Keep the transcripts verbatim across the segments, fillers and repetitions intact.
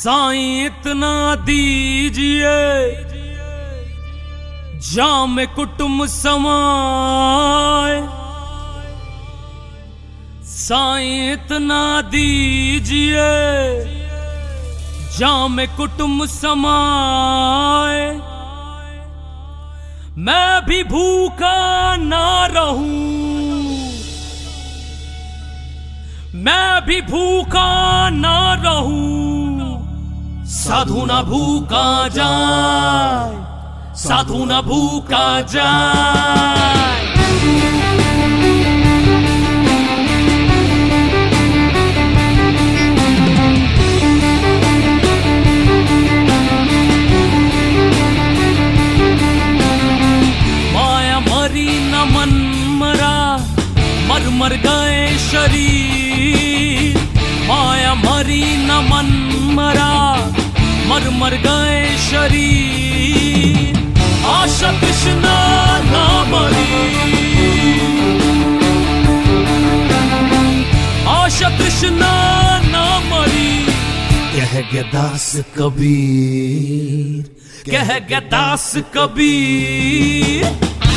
साईं इतना दीजिए जाम कुटुम समाए, साईं इतना दीजिए जाम कुटुम समाए। मैं भी भूखा ना रहूं, मैं भी भूखा ना रहूं, साधु ना भूखा जाए, साधु ना भूखा जाए। माया मरी न मन मरा, मर मर गए शरीर। माया मरी न मन मरा, मर मर गए शरीर। आशा तृष्णा ना मरी, आशा तृष्णा ना मरी। कह गया दास कबीर, कह गया दास कबीर।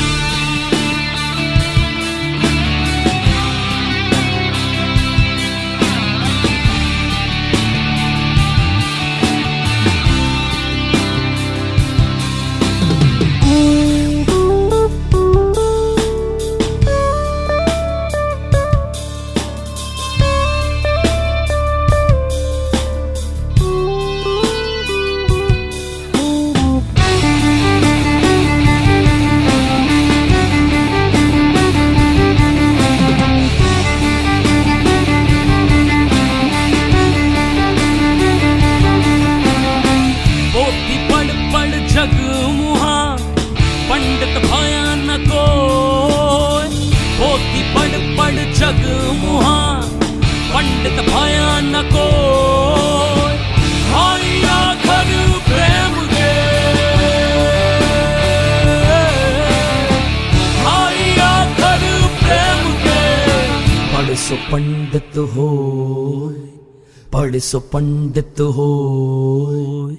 पंडित भाया न कोय, होती पड़ पड़ जग मुहा, पंडित भाया न कोय। आया घर प्रेम के, आया घर प्रेम के। पढ़ सो पंडित होय, पढ़ सो पंडित होय।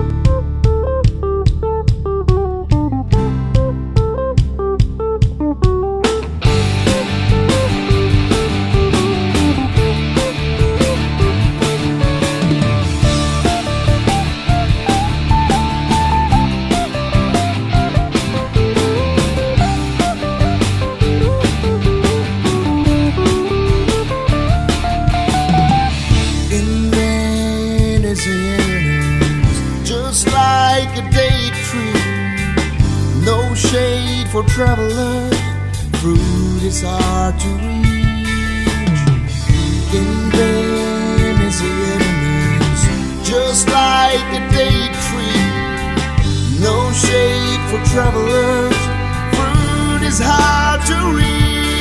Shade for travelers, fruit is hard to reach. In vain is the enemies, just like a date tree. No shade for travelers, fruit is hard to reach.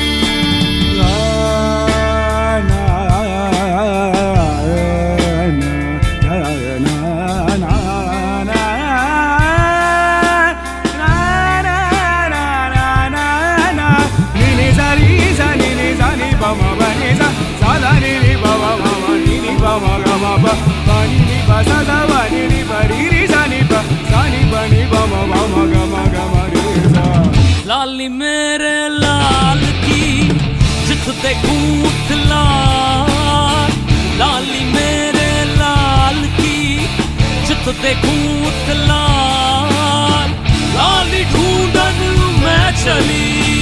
लाली मेरे लाल की जिथ देखूं उथलाल, लाली मेरे लाल की जिथ देखूं उथलाल। लाली ढूंढन मैं चली,